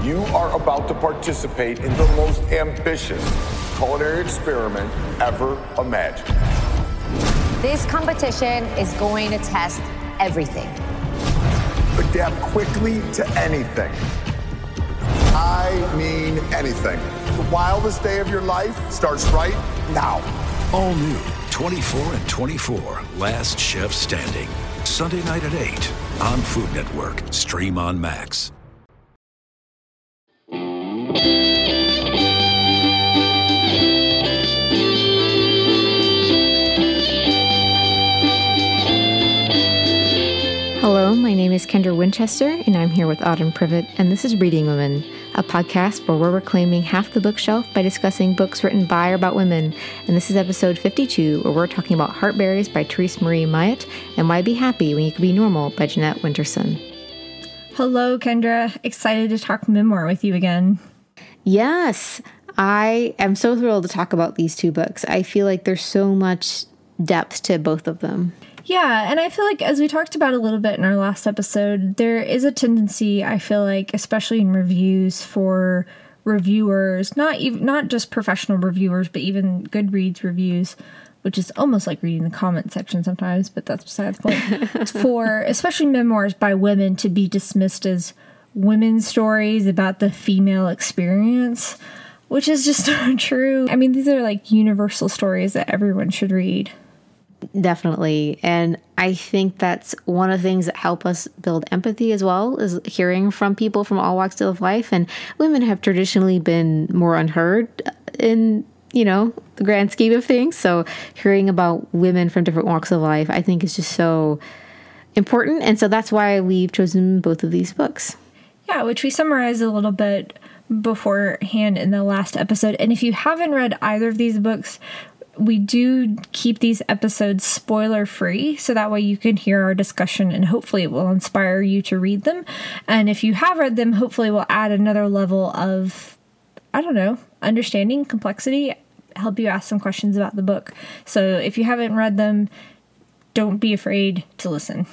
You are about to participate in the most ambitious culinary experiment ever imagined. This competition is going to test everything. Adapt quickly to anything. I mean anything. The wildest day of your life starts right now. All new 24 and 24, Last Chef Standing. Sunday night at 8 on Food Network. Stream on Max. Hello, my name is Kendra Winchester, and I'm here with Autumn Privet, and this is Reading Women, a podcast where we're reclaiming half the bookshelf by discussing books written by or about women. And this is episode 52, where we're talking about Heartberries by Therese Marie Myatt and Why Be Happy When You Can Be Normal by Jeanette Winterson. Hello, Kendra. Excited to talk memoir with you again. Yes, I am so thrilled to talk about these two books. I feel like there's so much depth to both of them. Yeah, and I feel like, as we talked about a little bit in our last episode, there is a tendency, I feel like, especially in reviews, for reviewers, not just professional reviewers, but even Goodreads reviews, which is almost like reading the comment section sometimes, but that's beside the point, for especially memoirs by women to be dismissed as women's stories about the female experience, which is just not true. I mean, these are like universal stories that everyone should read. Definitely. And I think that's one of the things that help us build empathy as well, is hearing from people from all walks of life. And women have traditionally been more unheard in, the grand scheme of things. So hearing about women from different walks of life, I think is just so important. And so that's why we've chosen both of these books. Yeah, which we summarized a little bit beforehand in the last episode. And if you haven't read either of these books, we do keep these episodes spoiler free, so that way you can hear our discussion and hopefully it will inspire you to read them. And if you have read them, hopefully we'll add another level of, understanding, complexity, help you ask some questions about the book. So if you haven't read them, don't be afraid to listen.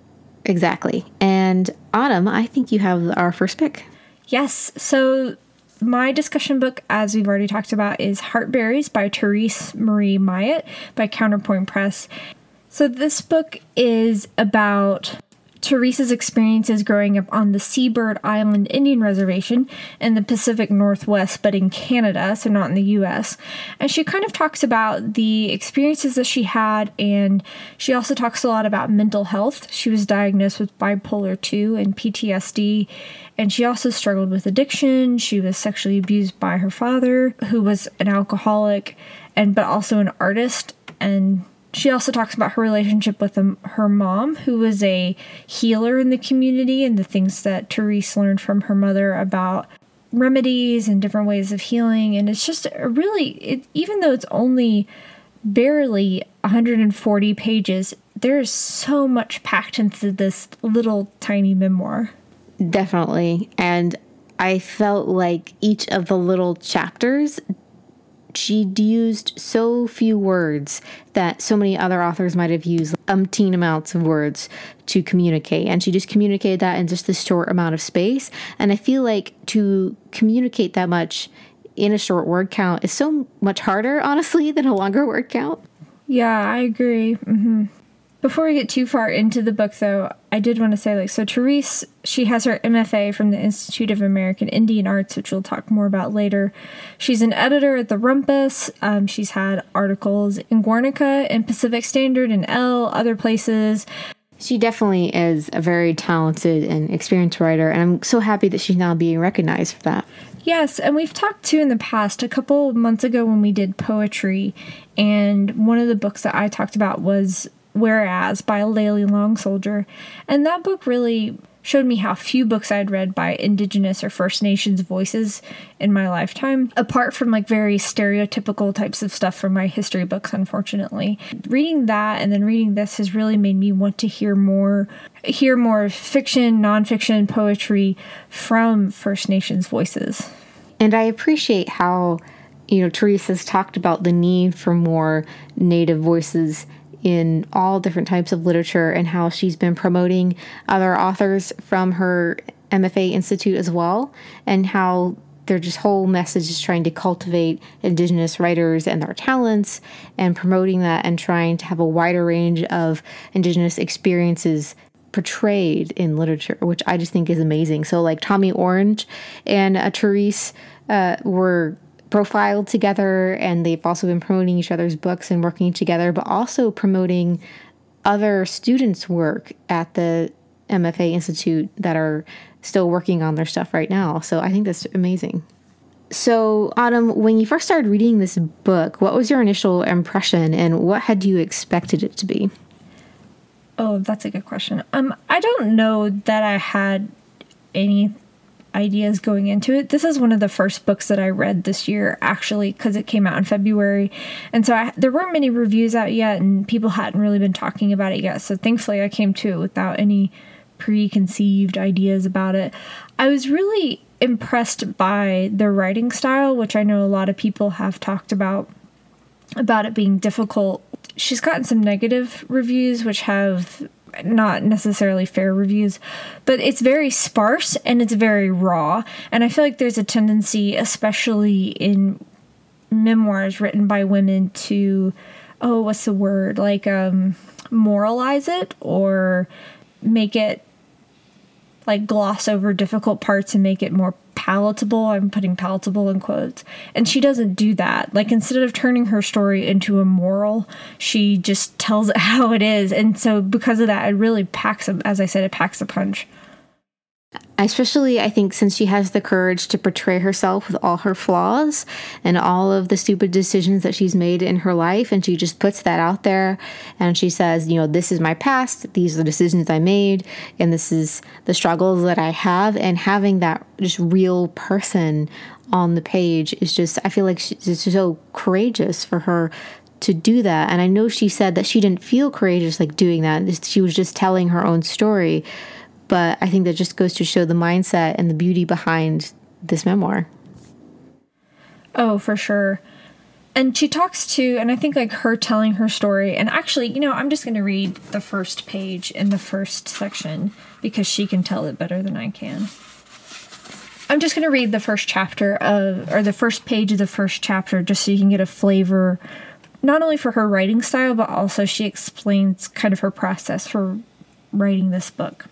Exactly. And Autumn, I think you have our first pick. Yes. So my discussion book, as we've already talked about, is Heartberries by Therese Marie Myatt by Counterpoint Press. So this book is about Therese's experiences growing up on the Seabird Island Indian Reservation in the Pacific Northwest, but in Canada, so not in the U.S. And she kind of talks about the experiences that she had, and she also talks a lot about mental health. She was diagnosed with bipolar 2 and PTSD, and she also struggled with addiction. She was sexually abused by her father, who was an alcoholic, but also an artist. And she also talks about her relationship with her mom, who was a healer in the community, and the things that Therese learned from her mother about remedies and different ways of healing. And it's just even though it's only barely 140 pages, there's so much packed into this little tiny memoir. Definitely. And I felt like each of the little chapters, she used so few words that so many other authors might have used umpteen amounts of words to communicate. And she just communicated that in just this short amount of space. And I feel like to communicate that much in a short word count is so much harder, honestly, than a longer word count. Yeah, I agree. Mm-hmm. Before we get too far into the book, though, I did want to say, so Therese, she has her MFA from the Institute of American Indian Arts, which we'll talk more about later. She's an editor at the Rumpus. She's had articles in Guernica and Pacific Standard and Elle, other places. She definitely is a very talented and experienced writer, and I'm so happy that she's now being recognized for that. Yes, and we've talked, too, in the past, a couple months ago when we did poetry, and one of the books that I talked about was Whereas by Layli Long Soldier. And that book really showed me how few books I'd read by Indigenous or First Nations voices in my lifetime, apart from very stereotypical types of stuff from my history books, unfortunately. Reading that and then reading this has really made me want to hear more fiction, nonfiction, poetry from First Nations voices. And I appreciate how, Therese has talked about the need for more Native voices in all different types of literature, and how she's been promoting other authors from her MFA Institute as well, and how their just whole message is trying to cultivate Indigenous writers and their talents and promoting that and trying to have a wider range of Indigenous experiences portrayed in literature, which I just think is amazing. So like Tommy Orange and Therese were profiled together, and they've also been promoting each other's books and working together, but also promoting other students' work at the MFA Institute that are still working on their stuff right now. So I think that's amazing. So, Autumn, when you first started reading this book, what was your initial impression and what had you expected it to be? Oh, that's a good question. I don't know that I had any ideas going into it. This is one of the first books that I read this year, actually, because it came out in February. And so there weren't many reviews out yet, and people hadn't really been talking about it yet. So thankfully I came to it without any preconceived ideas about it. I was really impressed by the writing style, which I know a lot of people have talked about it being difficult. She's gotten some negative reviews, which have not necessarily fair reviews, but it's very sparse and it's very raw. And I feel like there's a tendency, especially in memoirs written by women, to, moralize it or make it like gloss over difficult parts and make it more palatable. I'm putting palatable in quotes. And she doesn't do that. Like, instead of turning her story into a moral, she just tells it how it is. And so because of that, it really packs a punch. Especially, I think, since she has the courage to portray herself with all her flaws and all of the stupid decisions that she's made in her life. And she just puts that out there. And she says, this is my past. These are the decisions I made. And this is the struggles that I have. And having that just real person on the page is just, I feel like it's so courageous for her to do that. And I know she said that she didn't feel courageous like doing that. She was just telling her own story. But I think that just goes to show the mindset and the beauty behind this memoir. Oh, for sure. And she talks to, and I think like her telling her story, and actually, I'm just going to read the first page in the first section because she can tell it better than I can. I'm just going to read the first the first page of the first chapter just so you can get a flavor, not only for her writing style, but also she explains kind of her process for writing this book.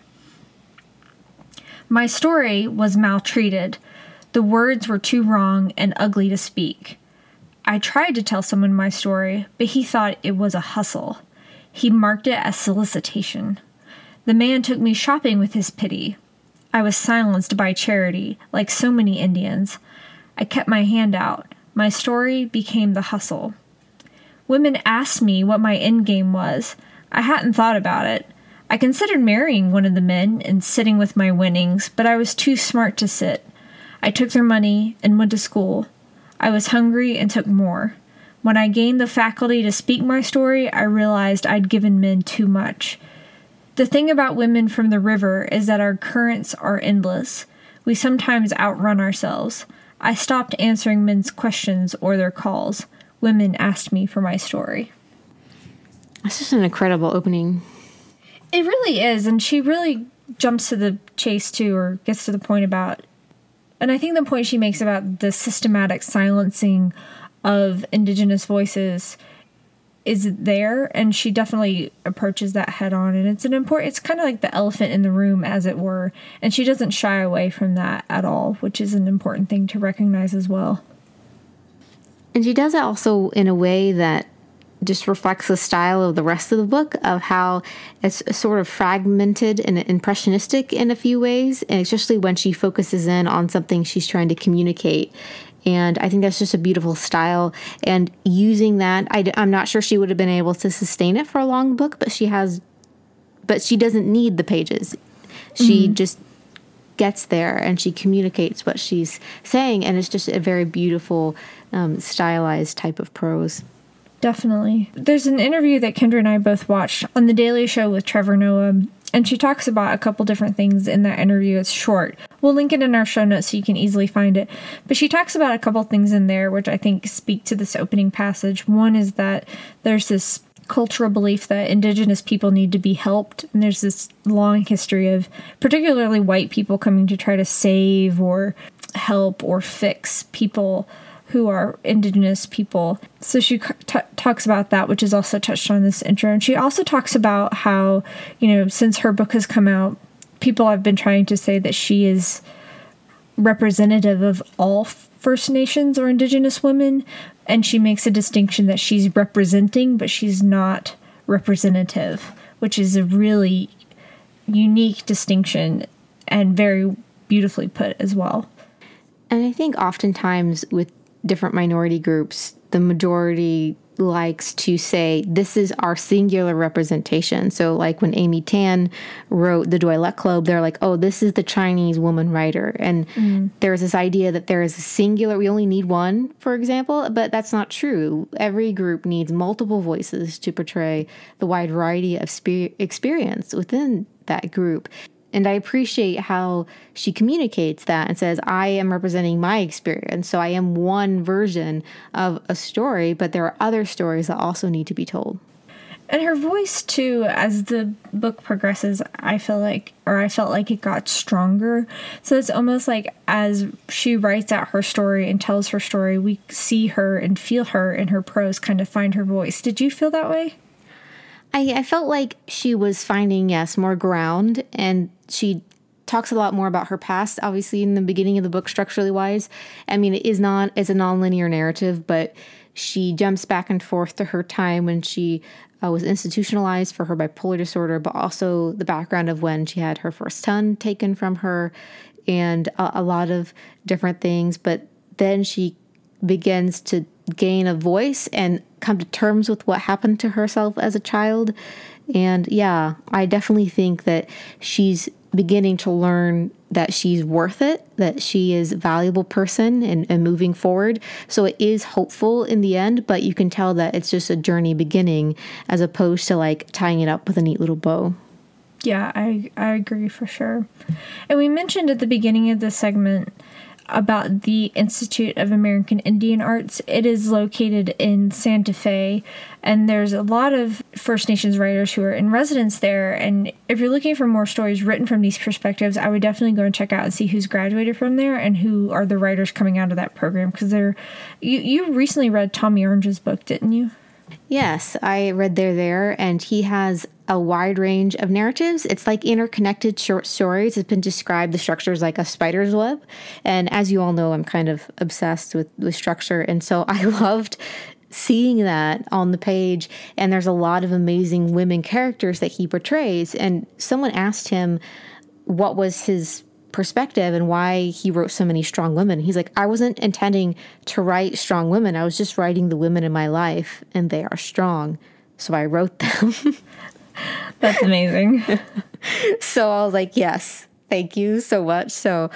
My story was maltreated. The words were too wrong and ugly to speak. I tried to tell someone my story, but he thought it was a hustle. He marked it as solicitation. The man took me shopping with his pity. I was silenced by charity, like so many Indians. I kept my hand out. My story became the hustle. Women asked me what my endgame was. I hadn't thought about it. I considered marrying one of the men and sitting with my winnings, but I was too smart to sit. I took their money and went to school. I was hungry and took more. When I gained the faculty to speak my story, I realized I'd given men too much. The thing about women from the river is that our currents are endless. We sometimes outrun ourselves. I stopped answering men's questions or their calls. Women asked me for my story. That's just an incredible opening. It really is, and she really jumps to the chase, too, or gets to the point about, and I think the point she makes about the systematic silencing of Indigenous voices is there, and she definitely approaches that head on, and it's kind of like the elephant in the room, as it were, and she doesn't shy away from that at all, which is an important thing to recognize as well. And she does it also in a way that just reflects the style of the rest of the book, of how it's sort of fragmented and impressionistic in a few ways, and especially when she focuses in on something she's trying to communicate. And I think that's just a beautiful style. And using that, I'm not sure she would have been able to sustain it for a long book, but she doesn't need the pages. She just gets there and she communicates what she's saying, and it's just a very beautiful, stylized type of prose. Definitely. There's an interview that Kendra and I both watched on The Daily Show with Trevor Noah, and she talks about a couple different things in that interview. It's short. We'll link it in our show notes so you can easily find it. But she talks about a couple things in there which I think speak to this opening passage. One is that there's this cultural belief that Indigenous people need to be helped. And there's this long history of particularly white people coming to try to save or help or fix people who are Indigenous people. So she talks about that, which is also touched on in this intro. And she also talks about how, since her book has come out, people have been trying to say that she is representative of all First Nations or Indigenous women, and she makes a distinction that she's representing, but she's not representative, which is a really unique distinction and very beautifully put as well. And I think oftentimes with different minority groups, the majority likes to say, this is our singular representation. So like when Amy Tan wrote The Doilette Club, they're like, oh, this is the Chinese woman writer. And there's this idea that there is a singular, we only need one, for example, but that's not true. Every group needs multiple voices to portray the wide variety of experience within that group. And I appreciate how she communicates that and says, I am representing my experience. So I am one version of a story, but there are other stories that also need to be told. And her voice, too, as the book progresses, I felt like it got stronger. So it's almost like as she writes out her story and tells her story, we see her and feel her in her prose kind of find her voice. Did you feel that way? I felt like she was finding, more ground, and she talks a lot more about her past, obviously, in the beginning of the book, structurally wise. I mean, it's a nonlinear narrative, but she jumps back and forth to her time when she was institutionalized for her bipolar disorder, but also the background of when she had her first son taken from her and a lot of different things. But then she begins to gain a voice and come to terms with what happened to herself as a child. And yeah, I definitely think that she's beginning to learn that she's worth it, that she is a valuable person and moving forward. So it is hopeful in the end, but you can tell that it's just a journey beginning as opposed to like tying it up with a neat little bow. Yeah, I agree for sure. And we mentioned at the beginning of this segment about the Institute of American Indian Arts. It is located in Santa Fe, and there's a lot of First Nations writers who are in residence there. And if you're looking for more stories written from these perspectives, I would definitely go and check out and see who's graduated from there and who are the writers coming out of that program. Because you recently read Tommy Orange's book, didn't you? Yes, I read there, and he has a wide range of narratives. It's like interconnected short stories. It's been described, the structure is like a spider's web. And as you all know, I'm kind of obsessed with structure. And so I loved seeing that on the page. And there's a lot of amazing women characters that he portrays. And someone asked him what was his perspective and why he wrote so many strong women. He's like, I wasn't intending to write strong women. I was just writing the women in my life, and they are strong. So I wrote them. That's amazing. So I was like, yes, thank you so much. So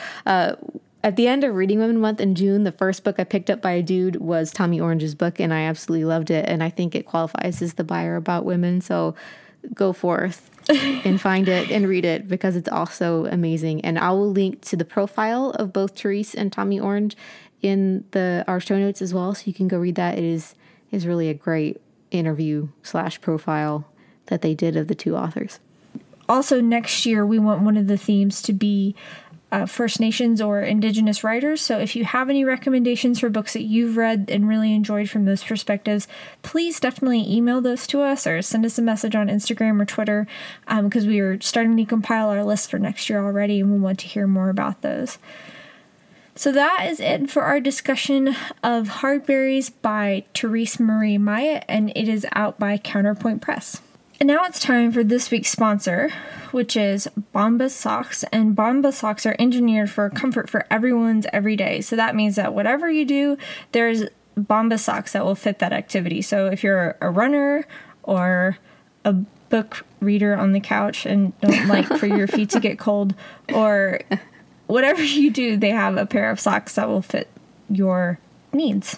at the end of Reading Women Month in June, the first book I picked up by a dude was Tommy Orange's book, and I absolutely loved it. And I think it qualifies as the buyer about women. So go forth and find it and read it because it's also amazing. And I will link to the profile of both Therese and Tommy Orange in our show notes as well. So you can go read that. It is really a great interview / profile that they did of the two authors. Also, next year, we want one of the themes to be First Nations or Indigenous writers. So if you have any recommendations for books that you've read and really enjoyed from those perspectives, please definitely email those to us or send us a message on Instagram or Twitter, because we are starting to compile our list for next year already, and we want to hear more about those. So that is it for our discussion of Hardberries by Therese Marie Myatt, and it is out by Counterpoint Press. And now it's time for this week's sponsor, which is Bombas Socks. And Bombas Socks are engineered for comfort for everyone's every day. So that means that whatever you do, there's Bombas Socks that will fit that activity. So if you're a runner or a book reader on the couch and don't like for your feet to get cold, or whatever you do, they have a pair of socks that will fit your needs.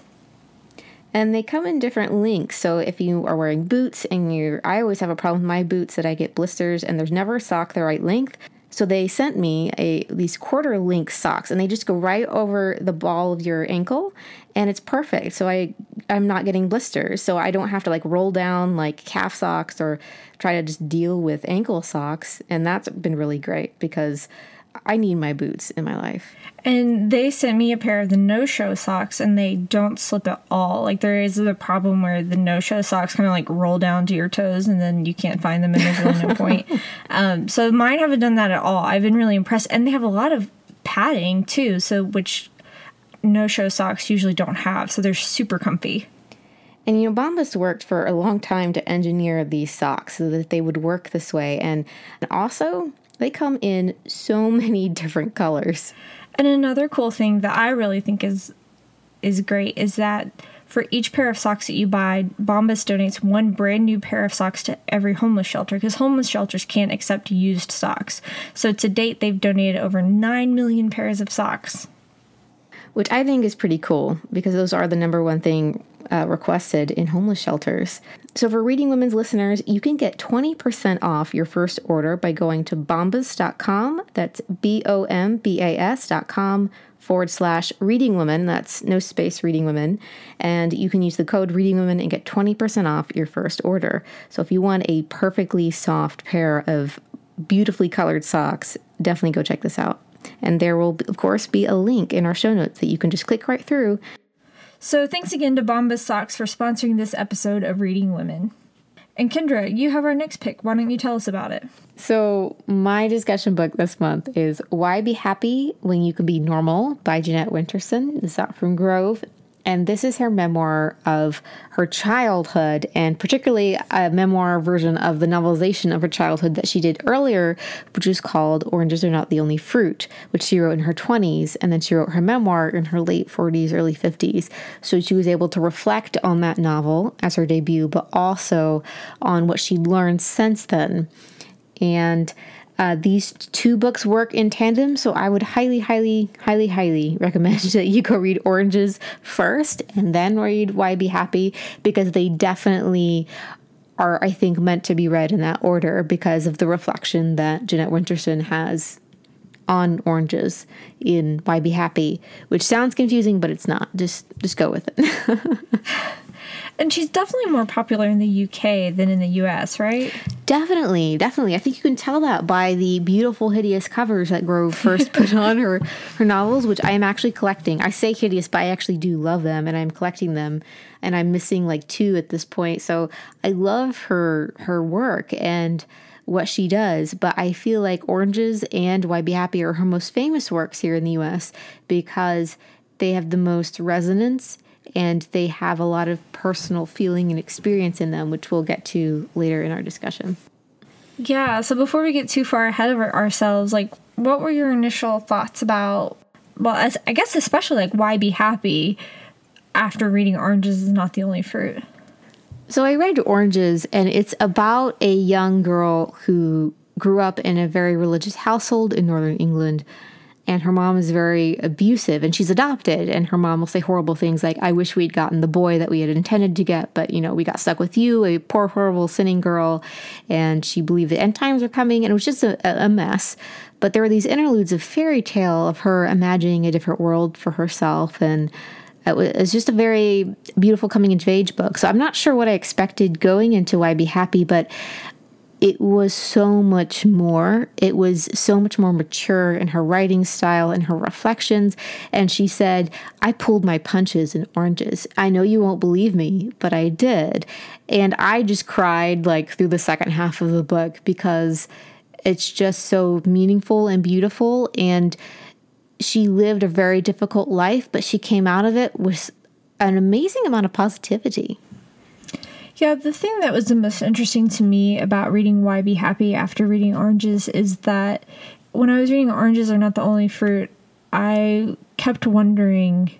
And they come in different lengths. So if you are wearing boots and I always have a problem with my boots that I get blisters and there's never a sock the right length. So they sent me these quarter length socks, and they just go right over the ball of your ankle, and it's perfect. So I I'm not getting blisters, so I don't have to like roll down like calf socks or try to just deal with ankle socks. And that's been really great because I need my boots in my life. And they sent me a pair of the no-show socks, and they don't slip at all. Like, there is a problem where the no-show socks kind of like roll down to your toes, and then you can't find them, and there's really no point. So mine haven't done that at all. I've been really impressed, and they have a lot of padding too, so which no-show socks usually don't have. So they're super comfy. And, you know, Bombas worked for a long time to engineer these socks so that they would work this way. And also, they come in so many different colors. And another cool thing that I really think is great is that for each pair of socks that you buy, Bombas donates one brand new pair of socks to every homeless shelter, because homeless shelters can't accept used socks. So to date, they've donated over 9 million pairs of socks. Which I think is pretty cool, because those are the number one thing requested in homeless shelters. So for Reading Women's listeners, you can get 20% off your first order by going to bombas.com. That's BOMBAS.com/Reading Women. That's no space Reading Women. And you can use the code Reading Women and get 20% off your first order. So if you want a perfectly soft pair of beautifully colored socks, definitely go check this out. And there will, of course, be a link in our show notes that you can just click right through. So thanks again to Bombas Socks for sponsoring this episode of Reading Women. And Kendra, you have our next pick. Why don't you tell us about it? So my discussion book this month is Why Be Happy When You Can Be Normal by Jeanette Winterson. This is out from Grove. And this is her memoir of her childhood, and particularly a memoir version of the novelization of her childhood that she did earlier, which was called Oranges Are Not the Only Fruit, which she wrote in her 20s, and then she wrote her memoir in her late 40s, early 50s. So she was able to reflect on that novel as her debut, but also on what she'd learned since then. And these two books work in tandem, so I would highly, highly, highly, highly recommend that you go read Oranges first and then read Why Be Happy, because they definitely are, I think, meant to be read in that order because of the reflection that Jeanette Winterson has on oranges in Why Be Happy, which sounds confusing, but it's not. Just go with it. And she's definitely more popular in the UK than in the US, right? Definitely. I think you can tell that by the beautiful, hideous covers that Grove first put on her novels, which I am actually collecting. I say hideous, but I actually do love them, and I'm collecting them, and I'm missing like 2 at this point. So I love her work and what she does, but I feel like Oranges and Why Be Happy are her most famous works here in the US because they have the most resonance and they have a lot of personal feeling and experience in them, which we'll get to later in our discussion. Yeah, so before we get too far ahead of ourselves, like, what were your initial thoughts about, well, I guess especially, like, Why Be Happy after reading Oranges Is Not the Only Fruit? So I read Oranges, and it's about a young girl who grew up in a very religious household in northern England, and her mom is very abusive, and she's adopted, and her mom will say horrible things like, I wish we'd gotten the boy that we had intended to get, but, you know, we got stuck with you, a poor, horrible, sinning girl, and she believed the end times were coming, and it was just a mess. But there were these interludes of fairy tale of her imagining a different world for herself, and it was just a very beautiful coming-of-age book. So I'm not sure what I expected going into Why Be Happy, but it was so much more. It was so much more mature in her writing style and her reflections. And she said, I pulled my punches in Oranges. I know you won't believe me, but I did. And I just cried like through the second half of the book because it's just so meaningful and beautiful. And she lived a very difficult life, but she came out of it with an amazing amount of positivity. Yeah, the thing that was the most interesting to me about reading Why Be Happy after reading Oranges is that when I was reading Oranges Are Not the Only Fruit, I kept wondering,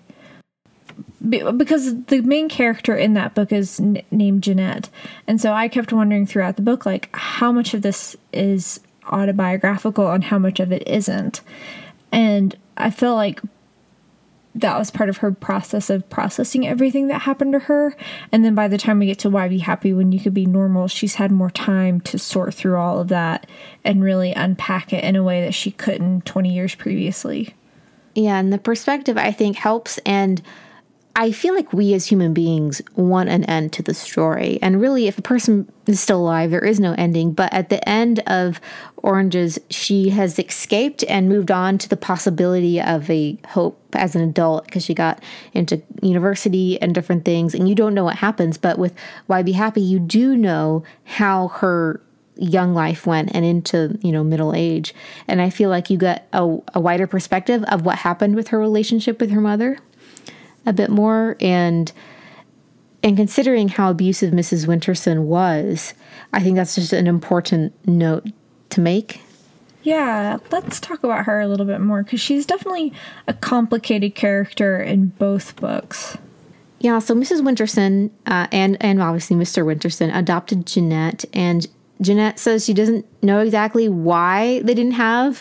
because the main character in that book is named Jeanette, and so I kept wondering throughout the book, like, how much of this is autobiographical and how much of it isn't. And I feel like that was part of her process of processing everything that happened to her. And then by the time we get to Why Be Happy When You Could Be Normal, she's had more time to sort through all of that and really unpack it in a way that she couldn't 20 years previously. Yeah, and the perspective, I think, helps. And I feel like we as human beings want an end to the story. And really, if a person is still alive, there is no ending. But at the end of Oranges, she has escaped and moved on to the possibility of a hope as an adult because she got into university and different things. And you don't know what happens. But with Why Be Happy, you do know how her young life went and into, middle age. And I feel like you get a wider perspective of what happened with her relationship with her mother a bit more, and considering how abusive Mrs. Winterson was, I think that's just an important note to make. Yeah, let's talk about her a little bit more, because she's definitely a complicated character in both books. Yeah, so Mrs. Winterson and obviously Mr. Winterson adopted Jeanette, and Jeanette says she doesn't know exactly why they didn't have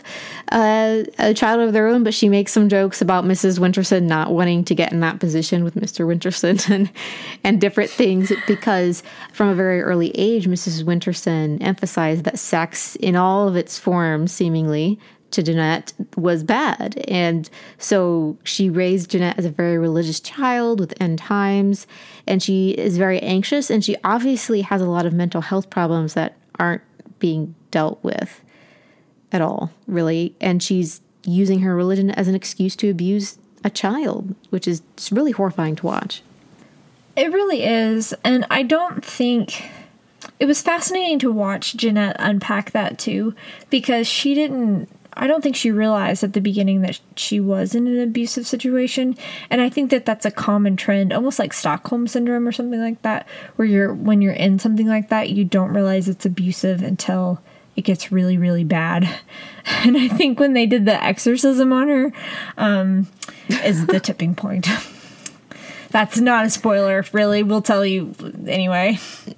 a child of their own, but she makes some jokes about Mrs. Winterson not wanting to get in that position with Mr. Winterson and different things, because from a very early age, Mrs. Winterson emphasized that sex in all of its forms, seemingly, to Jeanette was bad. And so she raised Jeanette as a very religious child with end times, and she is very anxious, and she obviously has a lot of mental health problems that aren't being dealt with at all, really. And she's using her religion as an excuse to abuse a child, which is really horrifying to watch. It really is. And I don't think... It was fascinating to watch Jeanette unpack that too, because I don't think she realized at the beginning that she was in an abusive situation. And I think that that's a common trend, almost like Stockholm Syndrome or something like that, where when you're in something like that, you don't realize it's abusive until it gets really, really bad. And I think when they did the exorcism on her, is the tipping point. That's not a spoiler, really. We'll tell you anyway.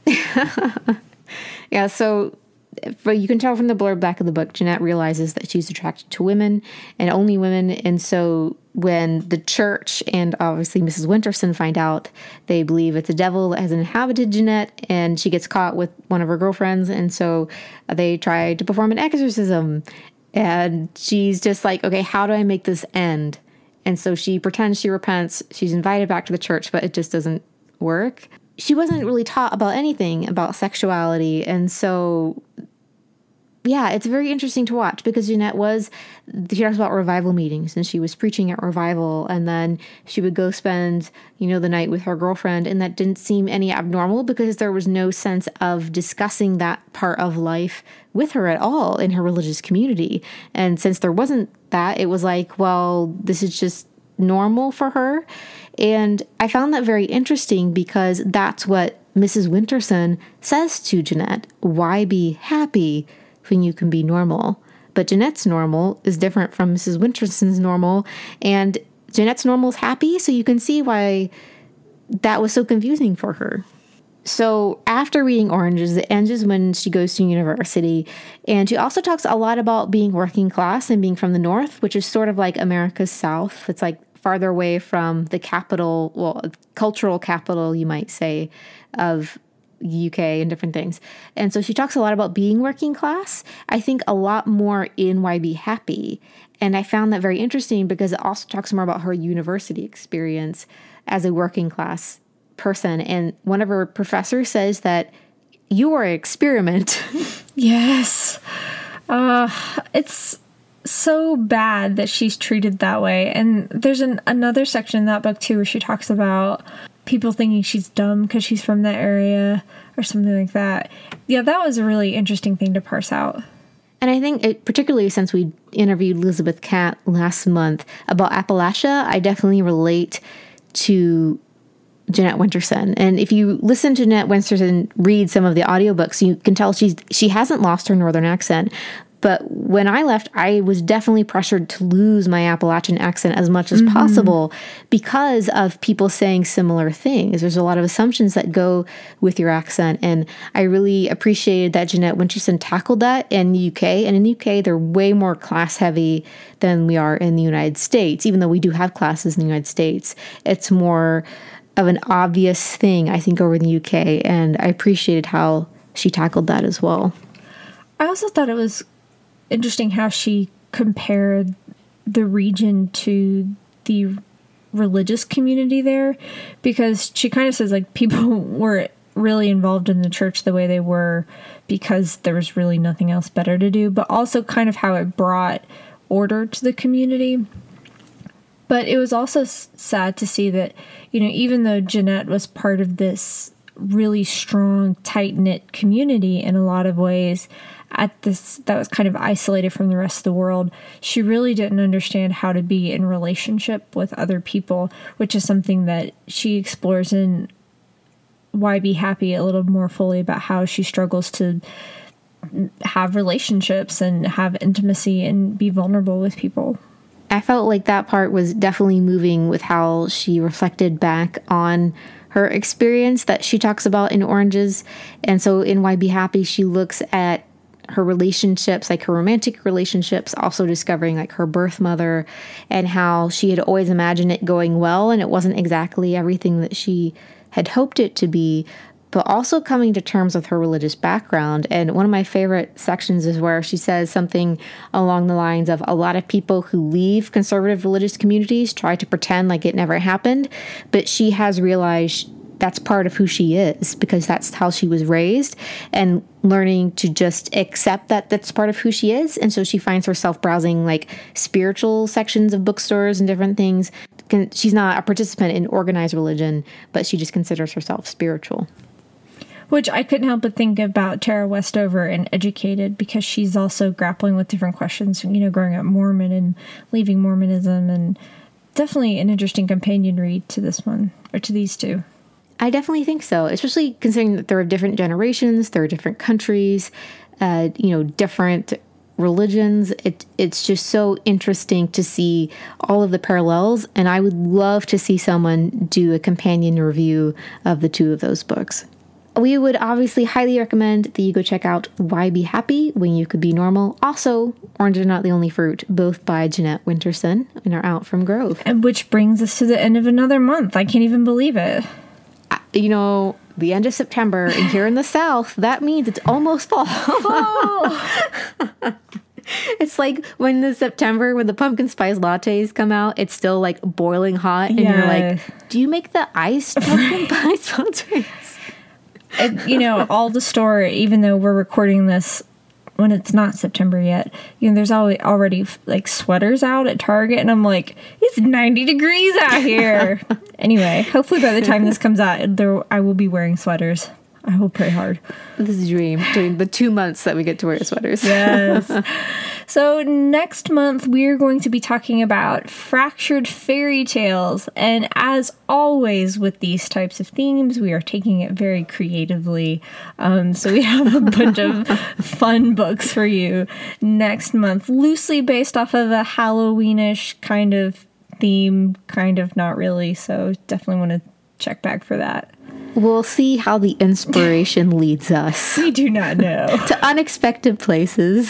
Yeah, so... But you can tell from the blurb back of the book, Jeanette realizes that she's attracted to women and only women. And so when the church and obviously Mrs. Winterson find out, they believe it's a devil that has inhabited Jeanette, and she gets caught with one of her girlfriends. And so they try to perform an exorcism, and she's just like, okay, how do I make this end? And so she pretends she repents. She's invited back to the church, but it just doesn't work. She wasn't really taught about anything about sexuality. And so, yeah, it's very interesting to watch, because Jeanette she talks about revival meetings, and she was preaching at revival, and then she would go spend, the night with her girlfriend, and that didn't seem any abnormal because there was no sense of discussing that part of life with her at all in her religious community. And since there wasn't that, it was like, well, this is just normal for her. And I found that very interesting, because that's what Mrs. Winterson says to Jeanette. Why be happy when you can be normal? But Jeanette's normal is different from Mrs. Winterson's normal, and Jeanette's normal is happy, so you can see why that was so confusing for her. So after reading Oranges, it ends when she goes to university, and she also talks a lot about being working class and being from the North, which is sort of like America's South. It's like farther away from the capital, well, cultural capital, you might say, of UK and different things. And so she talks a lot about being working class. I think a lot more in Why Be Happy. And I found that very interesting, because it also talks more about her university experience as a working class person. And one of her professors says that you are an experiment. Yes. It's so bad that she's treated that way. And there's another section in that book too where she talks about people thinking she's dumb because she's from that area or something like that. Yeah, that was a really interesting thing to parse out. And I think, particularly since we interviewed Elizabeth Catt last month about Appalachia, I definitely relate to Jeanette Winterson. And if you listen to Jeanette Winterson read some of the audiobooks, you can tell she hasn't lost her Northern accent. But when I left, I was definitely pressured to lose my Appalachian accent as much as possible because of people saying similar things. There's a lot of assumptions that go with your accent. And I really appreciated that Jeanette Winterson tackled that in the UK. And in the UK, they're way more class heavy than we are in the United States. Even though we do have classes in the United States, it's more of an obvious thing, I think, over in the UK. And I appreciated how she tackled that as well. I also thought it was interesting how she compared the region to the religious community there, because she kind of says like people were really involved in the church the way they were because there was really nothing else better to do, but also kind of how it brought order to the community. But it was also sad to see that, you know, even though Jeanette was part of this really strong, tight-knit community in a lot of ways, that was kind of isolated from the rest of the world, she really didn't understand how to be in relationship with other people, which is something that she explores in Why Be Happy a little more fully, about how she struggles to have relationships and have intimacy and be vulnerable with people. I felt like that part was definitely moving with how she reflected back on her experience that she talks about in Oranges. And so in Why Be Happy, she looks at her relationships, like her romantic relationships, also discovering like her birth mother and how she had always imagined it going well and it wasn't exactly everything that she had hoped it to be, but also coming to terms with her religious background. And one of my favorite sections is where she says something along the lines of, a lot of people who leave conservative religious communities try to pretend like it never happened, but she has realized that's part of who she is because that's how she was raised, and learning to just accept that that's part of who she is. And so she finds herself browsing like spiritual sections of bookstores and different things. She's not a participant in organized religion, but she just considers herself spiritual. Which I couldn't help but think about Tara Westover in Educated, because she's also grappling with different questions, you know, growing up Mormon and leaving Mormonism, and definitely an interesting companion read to this one, or to these two. I definitely think so, especially considering that there are different generations, there are different countries, different religions. It's just so interesting to see all of the parallels, and I would love to see someone do a companion review of the two of those books. We would obviously highly recommend that you go check out Why Be Happy When You Could Be Normal. Also, Oranges Are Not the Only Fruit, both by Jeanette Winterson, and are out from Grove. And which brings us to the end of another month. I can't even believe it. You know, the end of September, and here in the South, that means it's almost fall. It's like when the pumpkin spice lattes come out, it's still like boiling hot, and you're like, do you make the iced pumpkin spice lattes? All the store, even though we're recording this when it's not September yet, there's already like sweaters out at Target, and I'm like, it's 90 degrees out here. Anyway, hopefully by the time this comes out, I will be wearing sweaters. I will pray hard. This is a dream, during the 2 months that we get to wear sweaters. Yes. So next month, we're going to be talking about fractured fairy tales. And as always with these types of themes, we are taking it very creatively. So we have a bunch of fun books for you next month, loosely based off of a Halloweenish kind of theme, kind of not really. So definitely want to check back for that. We'll see how the inspiration leads us. We do not know. To unexpected places.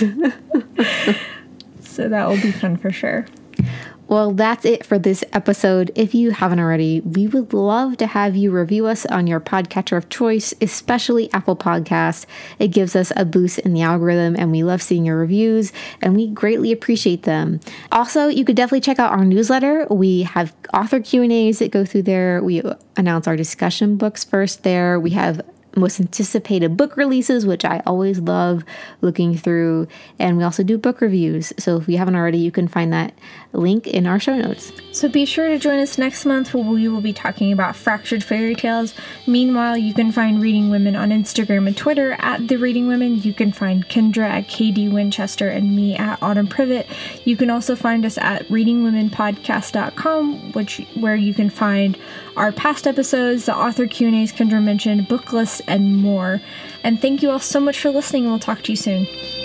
So that will be fun for sure. Well, that's it for this episode. If you haven't already, we would love to have you review us on your podcatcher of choice, especially Apple Podcasts. It gives us a boost in the algorithm, and we love seeing your reviews, and we greatly appreciate them. Also, you could definitely check out our newsletter. We have author Q&As that go through there. We announce our discussion books first there. We have most anticipated book releases, which I always love looking through, and we also do book reviews. So if you haven't already, you can find that link in our show notes. So be sure to join us next month, where we will be talking about fractured fairy tales. Meanwhile, you can find Reading Women on Instagram and Twitter at The Reading Women. You can find Kendra at KD Winchester and me at Autumn Privet. You can also find us at readingwomenpodcast.com, where you can find our past episodes, the author Q&As Kendra mentioned, book lists, and more. And thank you all so much for listening, and we'll talk to you soon.